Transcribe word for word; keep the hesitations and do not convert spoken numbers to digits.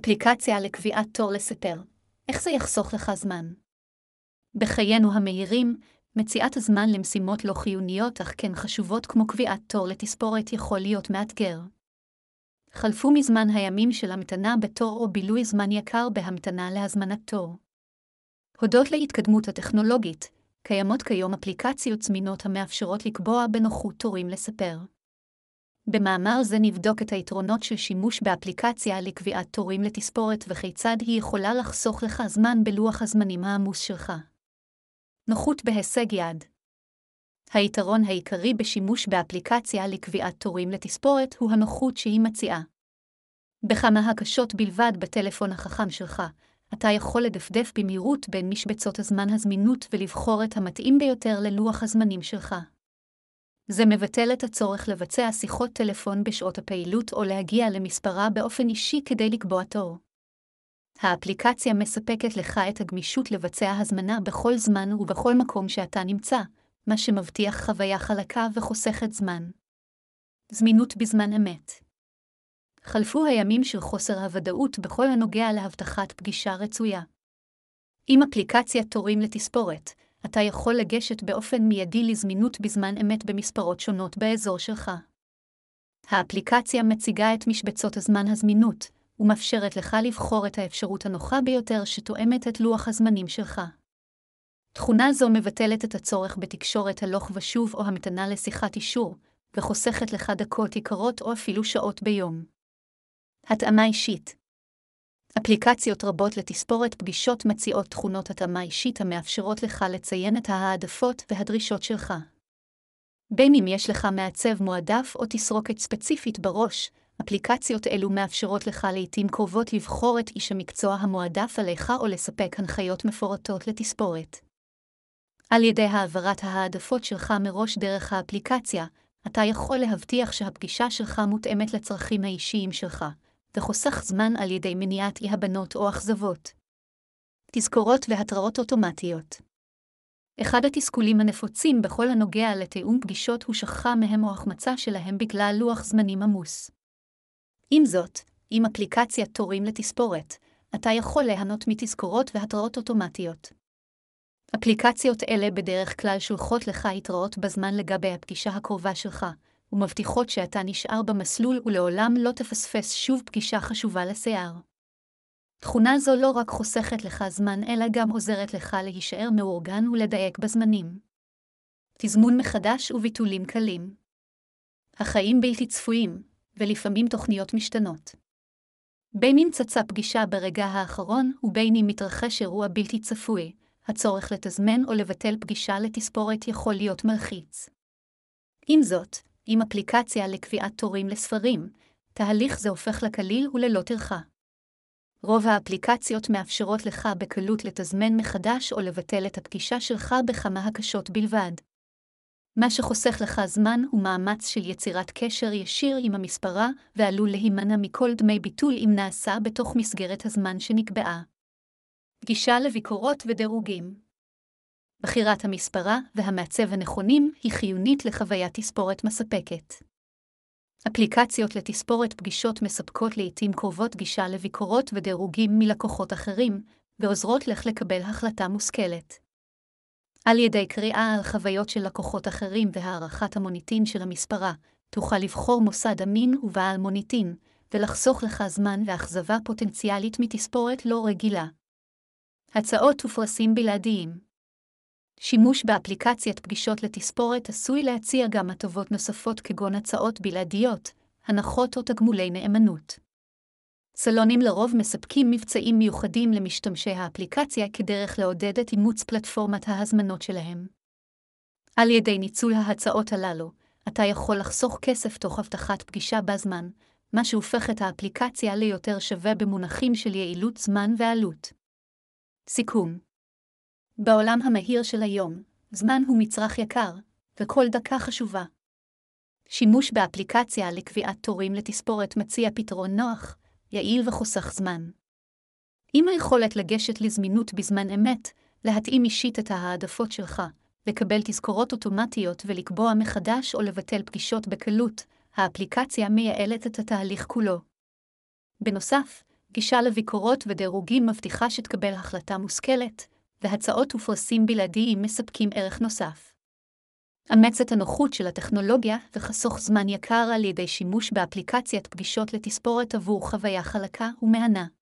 אפליקציה לקביעת תור לספר. איך זה יחסוך לך זמן? בחיינו המהירים, מציאת הזמן למשימות לא חיוניות אך כן חשובות כמו קביעת תור לתספורת יכול להיות מאתגר. חלפו מזמן הימים של המתנה בתור או בילוי זמן יקר בהמתנה להזמנת תור. הודות להתקדמות הטכנולוגית, קיימות כיום אפליקציות זמינות המאפשרות לקבוע בנוחות תורים לספר. במאמר זה נבדוק את היתרונות של שימוש באפליקציה לקביעת תורים לתספורת וכיצד היא יכולה לחסוך לך זמן בלוח הזמנים העמוס שלך. נוחות בהישג יד. היתרון העיקרי בשימוש באפליקציה לקביעת תורים לתספורת הוא הנוחות שהיא מציעה. בכמה הקשות בלבד בטלפון החכם שלך, אתה יכול לדפדף במהירות בין משבצות הזמן הזמינות ולבחור את המתאים ביותר ללוח הזמנים שלך. זה מבטל את הצורך לבצע שיחות טלפון בשעות הפעילות או להגיע למספרה באופן אישי כדי לקבוע תור. האפליקציה מספקת לך את הגמישות לבצע הזמנה בכל זמן ובכל מקום שאתה נמצא, מה שמבטיח חוויה חלקה וחוסכת זמן. זמינות בזמן אמת. חלפו הימים של חוסר הוודאות בכל הנוגע להבטחת פגישה רצויה. עם אפליקציית תורים לתספורת, אתה יכול לגשת באופן מיידי לזמינות בזמן אמת במספרות שונות באזור שלך. האפליקציה מציגה את משבצות הזמן הזמינות, ומאפשרת לך לבחור את האפשרות הנוחה ביותר שתואמת את לוח הזמנים שלך. תכונה זו מבטלת את הצורך בתקשורת הלוך ושוב או המתנה לשיחת אישור, וחוסכת לך דקות יקרות או אפילו שעות ביום. התאמה אישית. אפליקציות רבות לתספורת פגישות מציעות תכונות התאמה אישית המאפשרות לך לציין את העדפות והדרישות שלך. בין אם יש לך מעצב מועדף או תסרוקת ספציפית בראש, אפליקציות אלו מאפשרות לך לעתים קרובות לבחור את איש המקצוע המועדף עליך או לספק הנחיות מפורטות לתספורת. על ידי העברת העדפות שלך מראש דרך האפליקציה, אתה יכול להבטיח שהפגישה שלך מותאמת לצרכים האישיים שלך, וחוסך זמן על ידי מניעת אי-הבנות או אכזבות. תזכורות והתראות אוטומטיות. אחד התסכולים הנפוצים בכל הנוגע לתיאום פגישות הוא שכחה מהם או החמצה שלהם בגלל לוח זמנים עמוס. עם זאת, עם אפליקציית תורים לתספורת, אתה יכול ליהנות מתזכורות והתראות אוטומטיות. אפליקציות אלה בדרך כלל שולחות לך התראות בזמן לגבי הפגישה הקרובה שלך, ומבטיחות שאתה נשאר במסלול ולעולם לא תפספס שוב פגישה חשובה לשיער. תכונה זו לא רק חוסכת לך זמן אלא גם עוזרת לך להישאר מאורגן ולדייק בזמנים. תזמון מחדש וביטולים קלים. החיים בלתי צפויים, ולפעמים תוכניות משתנות. בין אם צצה פגישה ברגע האחרון ובין אם מתרחש אירוע בלתי צפוי, הצורך לתזמן או לבטל פגישה לתספורת יכול להיות מלחיץ. עם זאת, עם אפליקציה לקביעת תורים לספרים, תהליך זה הופך לקליל וללא טרחה. רוב האפליקציות מאפשרות לך בקלות לתזמן מחדש או לבטל את הפגישה שלך בכמה הקשות בלבד. מה שחוסך לך זמן הוא מאמץ של יצירת קשר ישיר עם המספרה ועלול להימנע מכל דמי ביטול אם נעשה בתוך מסגרת הזמן שנקבעה. גישה לביקורות ודירוגים. בחירת המספרה והמעצב הנכונים היא חיונית לחוויית תספורת מספקת. אפליקציות לתספורת פגישות מספקות לעתים קרובות גישה לביקורות ודירוגים מלקוחות אחרים, ועוזרות לך לקבל החלטה מושכלת. על ידי קריאה על חוויות של לקוחות אחרים והערכת המוניטין של המספרה, תוכל לבחור מוסד אמין ובעל מוניטין, ולחסוך לך זמן ואכזבה פוטנציאלית מתספורת לא רגילה. הצעות ופרסים בלעדיים. שימוש באפליקציית פגישות לתספורת עשוי להציע גם הטבות נוספות כגון הצעות בלעדיות, הנחות או תגמולי נאמנות. סלונים לרוב מספקים מבצעים מיוחדים למשתמשי האפליקציה כדרך לעודד את אימוץ פלטפורמת ההזמנות שלהם. על ידי ניצול ההצעות הללו, אתה יכול לחסוך כסף תוך הבטחת פגישה בזמן, מה שהופך את האפליקציה ליותר שווה במונחים של יעילות זמן ועלות. סיכום. בעולם המהיר של היום, זמן הוא מצרך יקר, וכל דקה חשובה. שימוש באפליקציה לקביעת תורים לתספורת מציע פתרון נוח, יעיל וחוסך זמן. עם היכולת לגשת לזמינות בזמן אמת, להתאים אישית את העדפות שלך, לקבל תזכורות אוטומטיות ולקבוע מחדש או לבטל פגישות בקלות, האפליקציה מייעלת את התהליך כולו. בנוסף, גישה לביקורות ודירוגים מבטיחה שתקבל החלטה מושכלת, והצעות ופרסים בלעדיים מספקים ערך נוסף. אמץ את הנוחות של הטכנולוגיה וחסוך זמן יקר על ידי שימוש באפליקציית פגישות לתספורת עבור חוויה חלקה ומהנה.